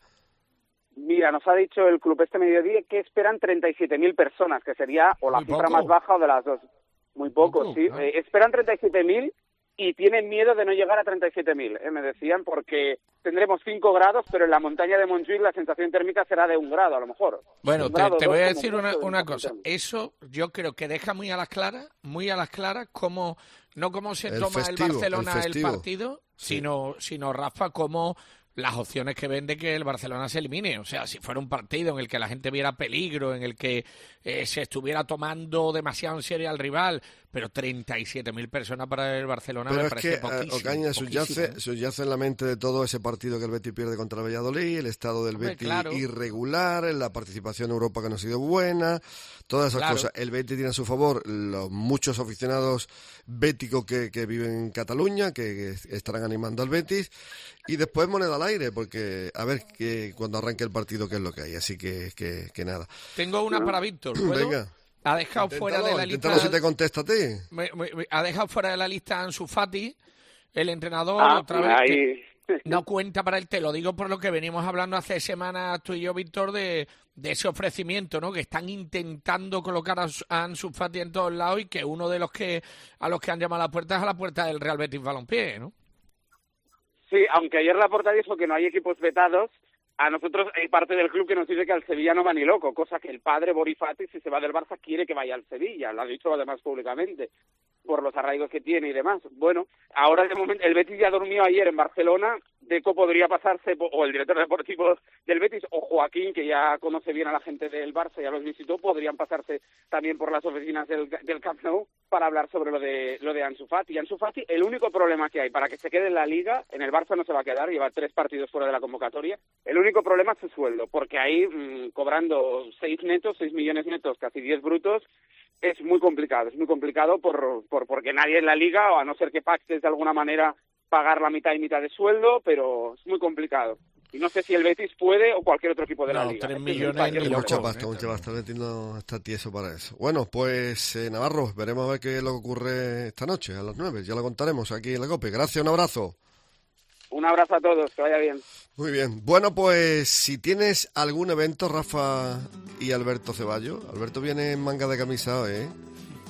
Mira, nos ha dicho el club este mediodía que esperan 37.000 personas, que sería o la cifra más baja o de las dos. Muy poco, sí. Esperan 37.000 y tienen miedo de no llegar a 37.000, me decían, porque tendremos 5 grados, pero en la montaña de Montjuïc la sensación térmica será de 1 grado, a lo mejor. Bueno, te voy a decir una cosa. Eso yo creo que deja muy a las claras cómo se toma el Barcelona el partido, sí. sino Rafa, cómo las opciones que ven de que el Barcelona se elimine. O sea, si fuera un partido en el que la gente viera peligro, en el que se estuviera tomando demasiado en serio al rival, pero 37.000 personas para el Barcelona pero me es parece que, poquísimo. Ocaña, poquísimo. subyace en la mente de todo ese partido que el Betis pierde contra el Valladolid, el estado del Betis claro. irregular, la participación en Europa que no ha sido buena, todas esas cosas. El Betis tiene a su favor los muchos aficionados béticos que viven en Cataluña, que estarán animando al Betis, y después moneda al aire, porque a ver que cuando arranque el partido qué es lo que hay, así que nada. Tengo una para Víctor, ¿puedo? Venga. Ha dejado fuera de la lista. Si te contesta a ti. Ha dejado fuera de la lista a Ansu Fati, el entrenador, otra vez. Que no cuenta para él, te lo digo por lo que venimos hablando hace semanas tú y yo, Víctor, de ese ofrecimiento, ¿no? Que están intentando colocar a Ansu Fati en todos lados y que uno de los que a los que han llamado a la puerta es a la puerta del Real Betis Balompié, ¿no? Sí, aunque ayer Laporta dijo que no hay equipos vetados, a nosotros hay parte del club que nos dice que al Sevilla no va ni loco, cosa que el padre Boris Fati, si se va del Barça, quiere que vaya al Sevilla, lo ha dicho además públicamente, por los arraigos que tiene y demás. Bueno, ahora de momento el Betis ya durmió ayer en Barcelona, Deco podría pasarse, o el director deportivo del Betis, o Joaquín, que ya conoce bien a la gente del Barça, ya los visitó, podrían pasarse también por las oficinas del Camp Nou para hablar sobre lo de Ansu Fati. Y Ansu Fati, el único problema que hay para que se quede en la Liga, en el Barça no se va a quedar, lleva 3 partidos fuera de la convocatoria, el único problema es su sueldo, porque ahí cobrando 6 millones netos, casi 10 brutos, es muy complicado porque nadie en la Liga, o a no ser que pactes de alguna manera pagar la mitad y mitad de sueldo, pero es muy complicado. Y no sé si el Betis puede o cualquier otro equipo de la Liga. 3 millones mucha pasta, el Betis no está tieso para eso. Bueno, pues Navarro, veremos a ver qué es lo que ocurre esta noche a las 9. Ya lo contaremos aquí en la COPE. Gracias, un abrazo. Un abrazo a todos, que vaya bien. Muy bien. Bueno, pues si tienes algún evento, Rafa y Alberto Ceballos. Alberto viene en manga de camisa hoy, ¿eh?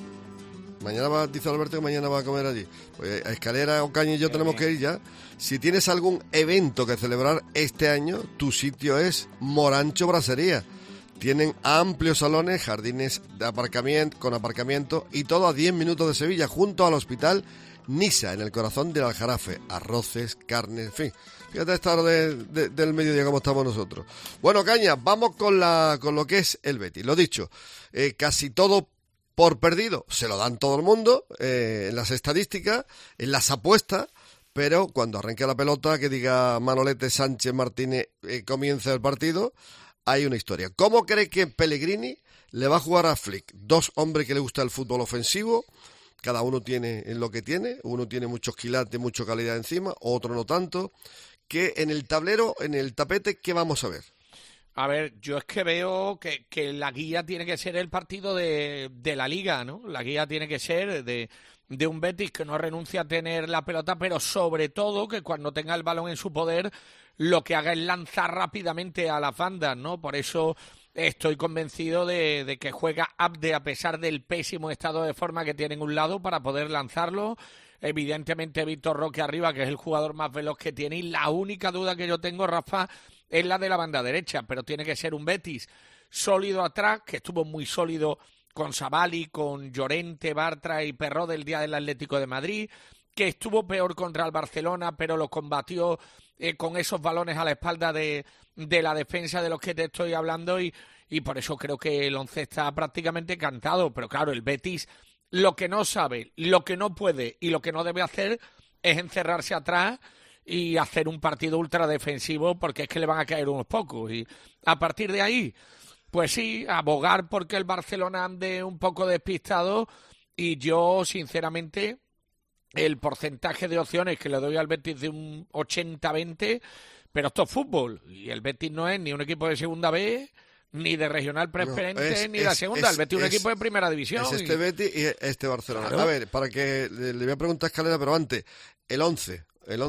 Dice Alberto que mañana va a comer allí. Pues a Escalera, Ocaña y yo tenemos que ir ya. Si tienes algún evento que celebrar este año, tu sitio es Morancho Brasería. Tienen amplios salones, jardines de aparcamiento y todo a 10 minutos de Sevilla, junto al Hospital Nisa, en el corazón del Aljarafe. Arroces, carnes, en fin. Fíjate a esta hora del mediodía cómo estamos nosotros. Bueno, Caña, vamos con lo que es el Betis. Lo dicho, casi todo por perdido se lo dan todo el mundo en las estadísticas, en las apuestas, pero cuando arranque la pelota, que diga Manolete, Sánchez, Martínez, comienza el partido, hay una historia. ¿Cómo cree que Pellegrini le va a jugar a Flick? 2 hombres que le gusta el fútbol ofensivo, cada uno tiene en lo que tiene, uno tiene muchos quilates, mucha calidad encima, otro no tanto, que en el tablero, en el tapete, ¿qué vamos a ver? A ver, yo es que veo que la guía tiene que ser el partido de la Liga, ¿no? La guía tiene que ser de un Betis que no renuncia a tener la pelota, pero sobre todo que cuando tenga el balón en su poder, lo que haga es lanzar rápidamente a las bandas, ¿no? Por eso estoy convencido de que juega Abde a pesar del pésimo estado de forma que tiene en un lado para poder lanzarlo. Evidentemente Víctor Roque arriba, que es el jugador más veloz que tiene, y la única duda que yo tengo, Rafa, es la de la banda derecha, pero tiene que ser un Betis sólido atrás, que estuvo muy sólido con Savali, con Llorente, Bartra y Perró del día del Atlético de Madrid, que estuvo peor contra el Barcelona, pero lo combatió con esos balones a la espalda de la defensa de los que te estoy hablando, y por eso creo que el 11 está prácticamente cantado. Pero claro, el Betis lo que no sabe, lo que no puede y lo que no debe hacer es encerrarse atrás y hacer un partido ultradefensivo, porque es que le van a caer unos pocos. Y a partir de ahí, pues sí, abogar porque el Barcelona ande un poco despistado, y yo, sinceramente, el porcentaje de opciones que le doy al Betis de un 80-20, pero esto es fútbol, y el Betis no es ni un equipo de segunda B, ni de regional preferente, ni de la segunda. El Betis es un equipo de primera división. Es este Betis y este Barcelona. Claro. A ver, para que le voy a preguntar a Escalera, pero antes, el 11. El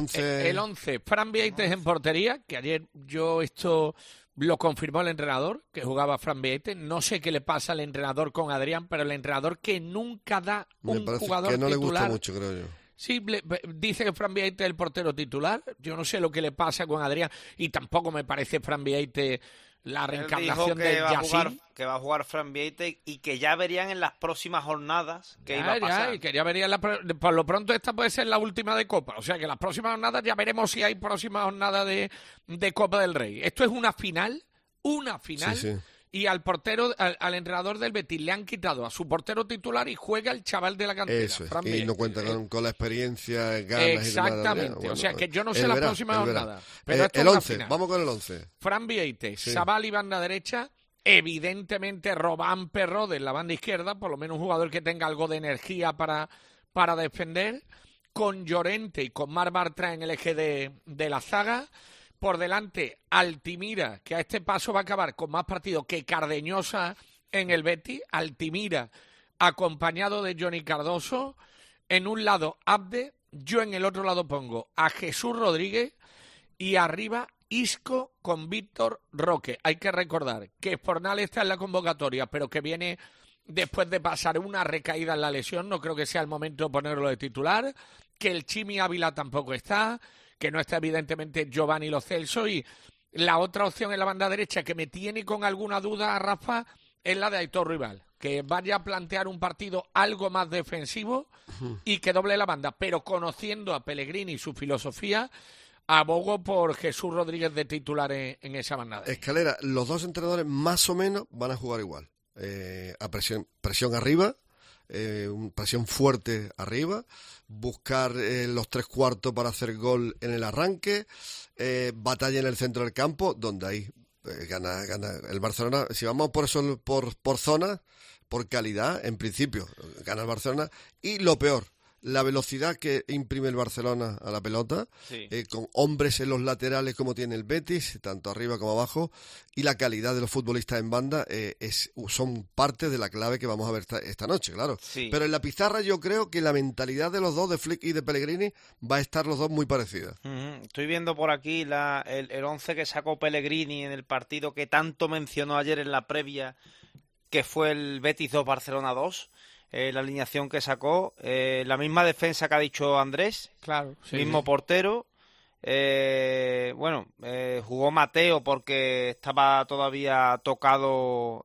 11, Fran Vieites en portería, que ayer esto lo confirmó el entrenador, que jugaba Fran Vieites. No sé qué le pasa al entrenador con Adrián, pero el entrenador que nunca da un jugador que no titular. Le gusta mucho, creo yo. Sí, dice que Fran Vieites es el portero titular. Yo no sé lo que le pasa con Adrián, y tampoco me parece Fran Vieites la reencarnación de Yacine. Que va a jugar Fran Vieites y que ya verían en las próximas jornadas que iba a pasar. Y que ya verían por lo pronto esta puede ser la última de Copa. O sea que las próximas jornadas ya veremos si hay próxima jornada de Copa del Rey. Esto es una final. Sí. Y al portero, al entrenador del Betis, le han quitado a su portero titular y juega el chaval de la cantera. Eso es, Fran y Vieites. no cuenta con la experiencia, ganas Exactamente, y demás. Bueno, o sea que yo no sé la próxima jornada. Pero el 11, vamos con el 11. Fran Vieites, Sí. Sabali banda derecha, evidentemente Robán Perrode en la banda izquierda, por lo menos un jugador que tenga algo de energía para defender, con Llorente y con Marc Bartra en el eje de la zaga. Por delante, Altimira, que a este paso va a acabar con más partidos que Cardeñosa en el Betis. Altimira, acompañado de Johnny Cardoso. En un lado, Abde. Yo en el otro lado pongo a Jesús Rodríguez. Y arriba, Isco con Víctor Roque. Hay que recordar que Fornal está en la convocatoria, pero que viene después de pasar una recaída en la lesión. No creo que sea el momento de ponerlo de titular. Que el Chimi Ávila tampoco está. Que no está evidentemente Giovanni Lo Celso, y la otra opción en la banda derecha que me tiene con alguna duda, Rafa, es la de Aitor Ruibal, que vaya a plantear un partido algo más defensivo y que doble la banda, pero conociendo a Pellegrini y su filosofía, abogo por Jesús Rodríguez de titular en esa banda derecha. Escalera, los dos entrenadores más o menos van a jugar igual, a presión arriba, presión fuerte arriba, buscar los 3/4 para hacer gol en el arranque, batalla en el centro del campo, donde ahí gana el Barcelona. Si vamos por eso por zonas, por calidad, en principio gana el Barcelona. Y lo peor, la velocidad que imprime el Barcelona a la pelota, Sí. Con hombres en los laterales como tiene el Betis, tanto arriba como abajo, y la calidad de los futbolistas en banda son parte de la clave que vamos a ver esta noche, claro. Sí. Pero en la pizarra yo creo que la mentalidad de los dos, de Flick y de Pellegrini, va a estar los dos muy parecida. Estoy viendo por aquí el 11 que sacó Pellegrini en el partido que tanto mencionó ayer en la previa, que fue el Betis 2, Barcelona 2. La alineación que sacó, la misma defensa que ha dicho Andrés, claro, sí, mismo portero. Jugó Mateo porque estaba todavía tocado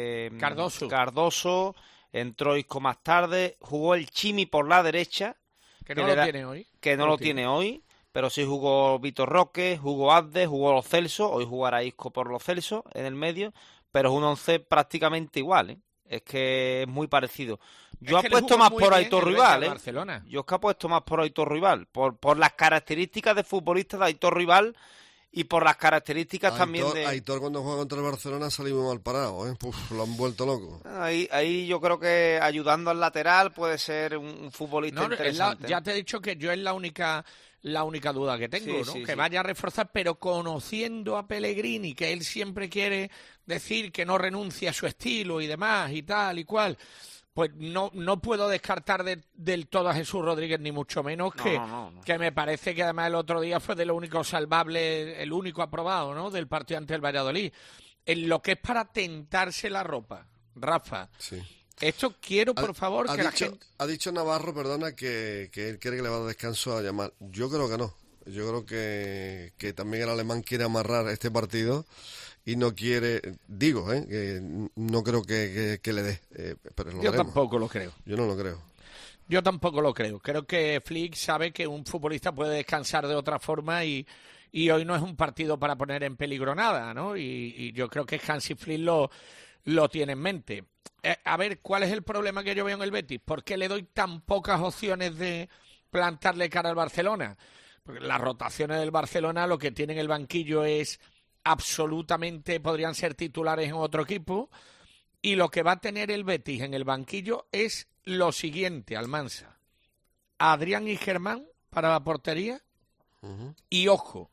Cardoso, entró Isco más tarde, jugó el Chimi por la derecha, que no lo tiene hoy. Que no lo tiene hoy, pero sí jugó Víctor Roque, jugó Abde, jugó Lo Celso, hoy jugará Isco por Lo Celso en el medio, pero es un 11 prácticamente igual, ¿eh? Es que es muy parecido. Yo apuesto más por Aitor Ruibal, Yo es que apuesto más por Aitor Ruibal, por las características de futbolista de Aitor Ruibal y por las características también de... Aitor cuando juega contra el Barcelona salió muy mal parado, ¿eh? Lo han vuelto loco. Ahí yo creo que ayudando al lateral puede ser un futbolista interesante. Ya te he dicho que yo es la única duda que tengo, ¿no? Que vaya a reforzar, pero conociendo a Pellegrini, que él siempre quiere decir que no renuncia a su estilo y demás y tal y cual, pues no puedo descartar del todo a Jesús Rodríguez, ni mucho menos, que me parece que además el otro día fue de lo único salvable, el único aprobado, ¿no?, del partido ante el Valladolid. En lo que es para tentarse la ropa, Rafa. Sí. Esto quiero, por favor, que la gente... Ha dicho Navarro, perdona, que él quiere que le va a dar descanso a Yamal. Yo creo que no. Yo creo que también el alemán quiere amarrar este partido y no quiere... que no creo que le dé. Pero yo tampoco lo creo. Yo no lo creo. Yo tampoco lo creo. Creo que Flick sabe que un futbolista puede descansar de otra forma y hoy no es un partido para poner en peligro nada, ¿no? Y yo creo que Hansi Flick lo tiene en mente. A ver, ¿cuál es el problema que yo veo en el Betis? ¿Por qué le doy tan pocas opciones de plantarle cara al Barcelona? Porque las rotaciones del Barcelona lo que tiene en el banquillo es absolutamente, podrían ser titulares en otro equipo, y lo que va a tener el Betis en el banquillo es lo siguiente, Almansa: Adrián y Germán para la portería, y ojo,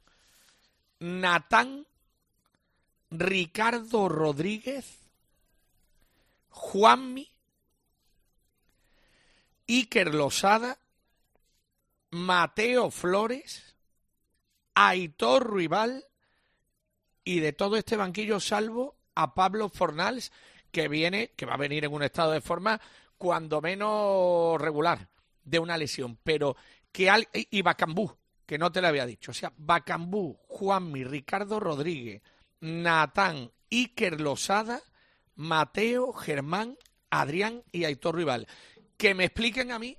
Natán, Ricardo Rodríguez, Juanmi, Iker Losada, Mateo Flores, Aitor Ruibal, y de todo este banquillo salvo a Pablo Fornals, que va a venir en un estado de forma cuando menos regular de una lesión, pero y Bacambú, que no te lo había dicho, o sea, Bacambú, Juanmi, Ricardo Rodríguez, Natán, Iker Losada, Mateo, Germán, Adrián y Aitor Ruibal. Que me expliquen a mí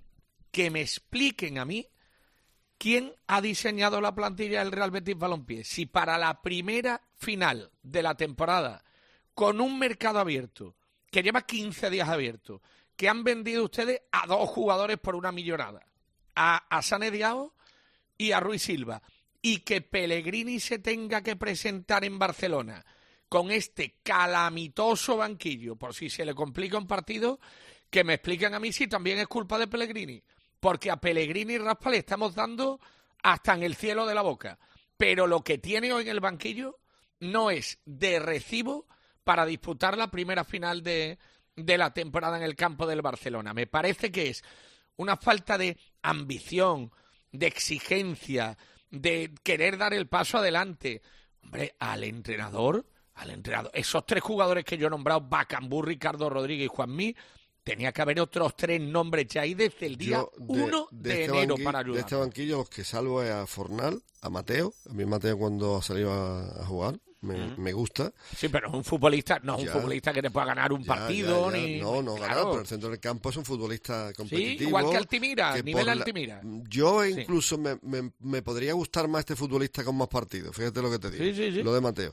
quién ha diseñado la plantilla del Real Betis Balompié. Si para la primera final de la temporada, con un mercado abierto, que lleva 15 días abierto, que han vendido ustedes a 2 jugadores por una millonada, a Sané Diao y a Ruiz Silva, y que Pellegrini se tenga que presentar en Barcelona con este calamitoso banquillo, por si se le complica un partido, que me expliquen a mí si también es culpa de Pellegrini, porque a Pellegrini y Raspa le estamos dando hasta en el cielo de la boca, pero lo que tiene hoy en el banquillo no es de recibo para disputar la primera final de la temporada en el campo del Barcelona. Me parece que es una falta de ambición, de exigencia, de querer dar el paso adelante. Hombre, al entrenador, esos 3 jugadores que yo he nombrado, Bakambu, Ricardo Rodríguez y Juanmi, tenía que haber otros 3 nombres ya ahí desde el día 1 de enero para ayudar. De este banquillo los que salvo es a Fornal, a Mateo. A mí Mateo cuando ha salido a jugar me gusta. Sí, pero es un futbolista, no es un futbolista que te pueda ganar un partido. Ni No, claro. ganar, pero el centro del campo es un futbolista competitivo. Sí, igual que Altimira, nivel Altimira. Yo incluso me podría gustar más este futbolista con más partidos, fíjate lo que te digo, sí. Lo de Mateo.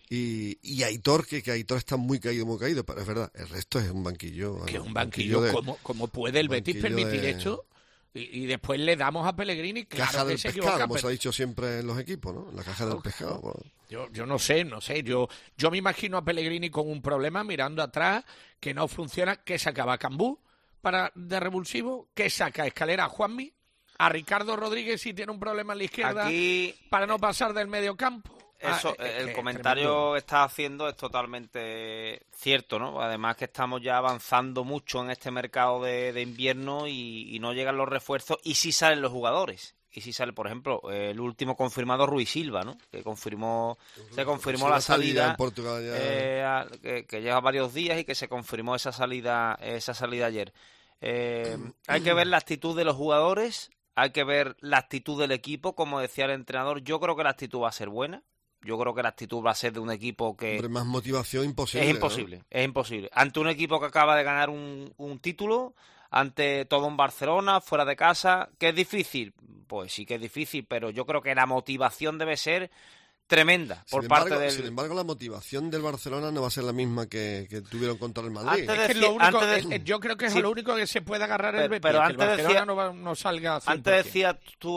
Y Aitor, que Aitor está muy caído, pero es verdad, el resto es un banquillo. Que es un banquillo, ¿cómo puede el Betis permitir esto? Y después le damos a Pellegrini, claro, caja del que se pescado, equivoca, como se ha dicho siempre en los equipos, ¿no? La caja del pescado. Bueno. Yo no sé, yo me imagino a Pellegrini con un problema mirando atrás, que no funciona, que sacaba a Cambú de revulsivo, que saca Escalera a Juanmi, a Ricardo Rodríguez si tiene un problema en la izquierda para no pasar del medio campo. Eso, el comentario que estás haciendo es totalmente cierto, ¿no? Además que estamos ya avanzando mucho en este mercado de invierno y no llegan los refuerzos y sí salen los jugadores. Y sí sale, por ejemplo, el último confirmado Ruiz Silva, ¿no? Que se confirmó la salida en Portugal que lleva varios días y que se confirmó esa salida ayer. Hay que ver la actitud de los jugadores, hay que ver la actitud del equipo, como decía el entrenador. Yo creo que la actitud va a ser buena. Yo creo que la actitud va a ser de un equipo que... Hombre, más motivación imposible. Es imposible. Ante un equipo que acaba de ganar un título, ante todo un Barcelona, fuera de casa, ¿que es difícil? Pues sí que es difícil, pero yo creo que la motivación debe ser tremenda por parte del... Sin embargo, la motivación del Barcelona no va a ser la misma que tuvieron contra el Madrid. Yo creo que es lo único que se puede agarrar el Betis, pero que el Barcelona no salga 100%. Antes decías tú,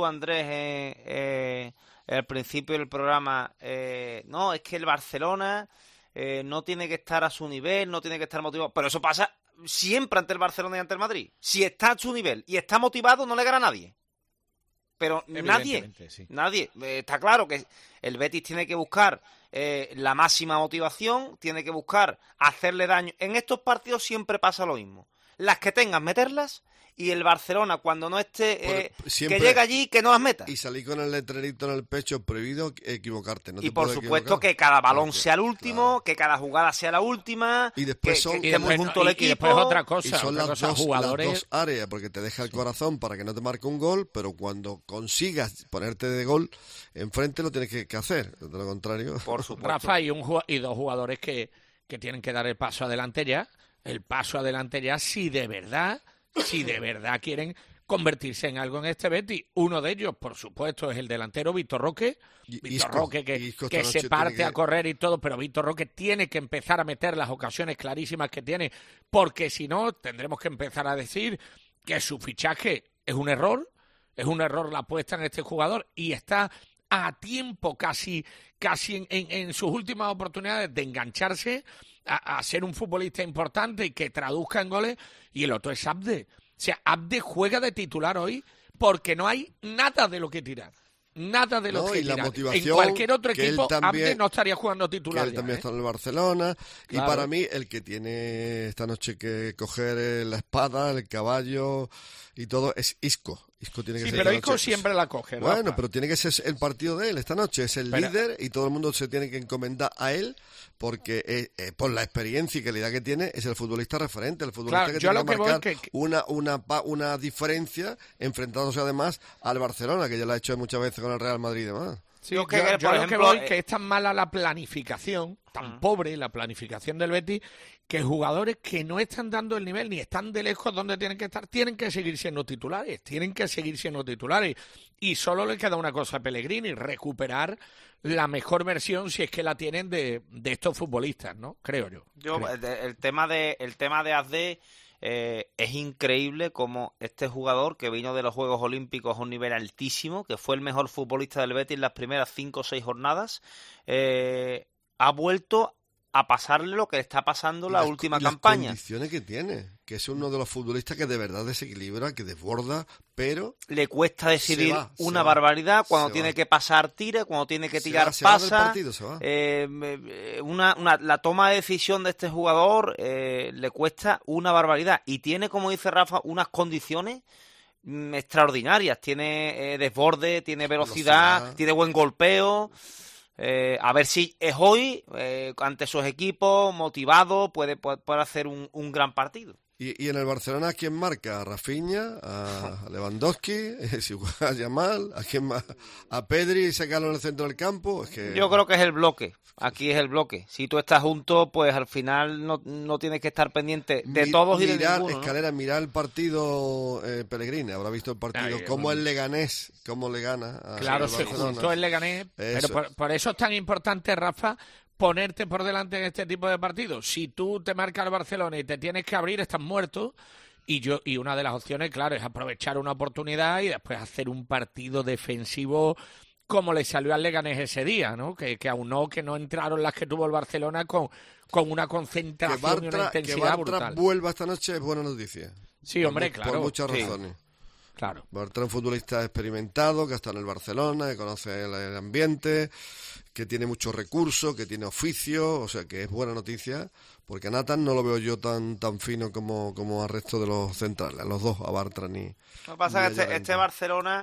Andrés, al principio del programa, no, es que el Barcelona no tiene que estar a su nivel, no tiene que estar motivado. Pero eso pasa siempre ante el Barcelona y ante el Madrid. Si está a su nivel y está motivado, no le gana a nadie. Pero nadie. Está claro que el Betis tiene que buscar la máxima motivación, tiene que buscar hacerle daño. En estos partidos siempre pasa lo mismo. Las que tengas, meterlas. Y el Barcelona, cuando no esté, que llegue allí, que no las meta. Y salir con el letrerito en el pecho, prohibido equivocarte. No y por supuesto que cada balón sea el último, que cada jugada sea la última, y después que esté muy junto al equipo. Y después otra cosa. Y son las dos áreas, porque te deja el corazón para que no te marque un gol, pero cuando consigas ponerte de gol, enfrente lo tienes que hacer. De lo contrario... Por supuesto. Rafa, y 2 jugadores que tienen que dar el paso adelante ya. El paso adelante ya, si de verdad quieren convertirse en algo en este Betis. Uno de ellos, por supuesto, es el delantero Víctor Roque. Víctor Roque que se parte a correr y todo, pero Víctor Roque tiene que empezar a meter las ocasiones clarísimas que tiene, porque si no, tendremos que empezar a decir que su fichaje es un error la apuesta en este jugador, y está a tiempo casi en sus últimas oportunidades de engancharse a ser un futbolista importante y que traduzca en goles. Y el otro es Abde. O sea, Abde juega de titular hoy porque no hay nada de lo que tirar. Nada de lo que tirar. Motivación, en cualquier otro equipo, Abde no estaría jugando titular. Que él también está en el Barcelona. Claro. Y para mí, el que tiene esta noche que coger la espada, el caballo y todo, es Isco. Isco tiene que ser pero Isco siempre la coge. Bueno, Rafa. pero tiene que ser el partido de él esta noche. Es el líder y todo el mundo se tiene que encomendar a él, porque por la experiencia y calidad que tiene, es el futbolista referente, el futbolista que tiene que marcar una diferencia, enfrentándose además al Barcelona, que ya lo ha hecho muchas veces con el Real Madrid y demás. Sí, yo lo que voy que es tan mala la planificación, tan pobre la planificación del Betis, que jugadores que no están dando el nivel ni están de lejos donde tienen que estar, tienen que seguir siendo titulares. Y solo le queda una cosa a Pellegrini, recuperar la mejor versión, si es que la tienen, de estos futbolistas, ¿no? Creo yo. El tema de Asde... es increíble como este jugador que vino de los Juegos Olímpicos a un nivel altísimo, que fue el mejor futbolista del Betis en las primeras 5 o 6 jornadas, ha vuelto a pasarle lo que le está pasando la última campaña. Las condiciones que tiene, que es uno de los futbolistas que de verdad desequilibra, que desborda, pero... Le cuesta decidir una barbaridad, cuando tiene que pasar tira, cuando tiene que tirar pasa. La toma de decisión de este jugador le cuesta una barbaridad. Y tiene, como dice Rafa, unas condiciones extraordinarias. Tiene desborde, tiene velocidad, tiene buen golpeo... a ver si es hoy, ante sus equipos, motivado, puede hacer un gran partido. ¿Y en el Barcelona quién marca? ¿A Rafinha? ¿A Lewandowski? ¿Si juega a Yamal? ¿A quién más? ¿A Pedri y sacarlo en el centro del campo? Es que... Yo creo que es el bloque. Aquí es el bloque. Si tú estás junto, pues al final no tienes que estar pendiente de todos y de ninguno, ¿no? Escalera, mirar el partido Pellegrini. Habrá visto el partido. Cómo el Leganés, cómo le gana. Claro, se juntó el Leganés. Pero por eso es tan importante, Rafa, ponerte por delante en este tipo de partidos. Si tú te marcas el Barcelona y te tienes que abrir, estás muerto. Y una de las opciones, claro, es aprovechar una oportunidad y después hacer un partido defensivo como le salió al Leganés ese día, ¿no? Que aunó que no entraron las que tuvo el Barcelona con una concentración y una intensidad brutal. Que Bartra vuelva esta noche es buena noticia. Sí, hombre, claro. Por muchas razones. Claro. Bartra es un futbolista experimentado, que está en el Barcelona, que conoce el ambiente, que tiene muchos recursos, que tiene oficio, o sea que es buena noticia, porque a Nathan no lo veo yo tan fino como al resto de los centrales, a los dos, a Bartra ni... Lo que pasa es que este Barcelona...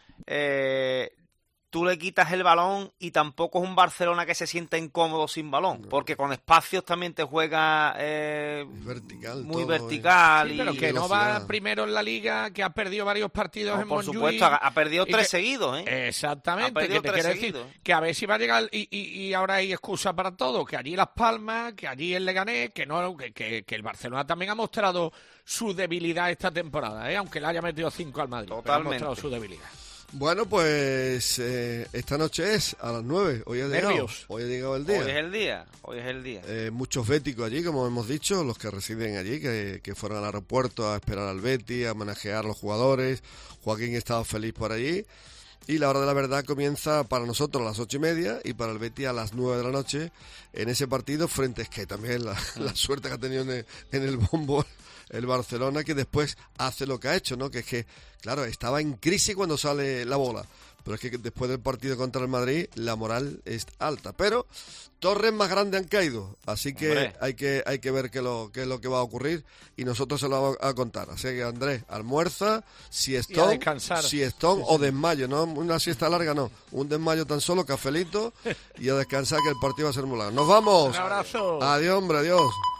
tú le quitas el balón y tampoco es un Barcelona que se sienta incómodo sin balón, porque con espacios también te juega muy vertical. Sí, pero que no va primero en la Liga, que ha perdido varios partidos en Montjuic. Por supuesto, ha perdido 3 seguidos. Exactamente, que te quiero decir que a ver si va a llegar y ahora hay excusa para todo, que allí Las Palmas, que allí el Leganés, que el Barcelona también ha mostrado su debilidad esta temporada, aunque le haya metido 5 al Madrid. Totalmente. Ha mostrado su debilidad. Bueno, pues esta noche es a las 9. Hoy ha llegado el día. Hoy es el día. Muchos béticos allí, como hemos dicho, los que residen allí, que fueron al aeropuerto a esperar al Betis, a homenajear a los jugadores. Joaquín estaba feliz por allí. Y la hora de la verdad comienza para nosotros a las 8:30 y para el Betis a las 9 de la noche en ese partido frente, es que también la suerte que ha tenido en el bombo el Barcelona, que después hace lo que ha hecho, ¿no? Que es que, claro, estaba en crisis cuando sale la bola, pero es que después del partido contra el Madrid la moral es alta, pero torres más grandes han caído, así que hay que ver qué es lo que va a ocurrir y nosotros se lo vamos a contar. Así que Andrés, almuerza, siestón o desmayo, no una siesta larga, no, un desmayo tan solo, cafelito y a descansar, que el partido va a ser muy largo. ¡Nos vamos! Un abrazo. Adiós, hombre, adiós.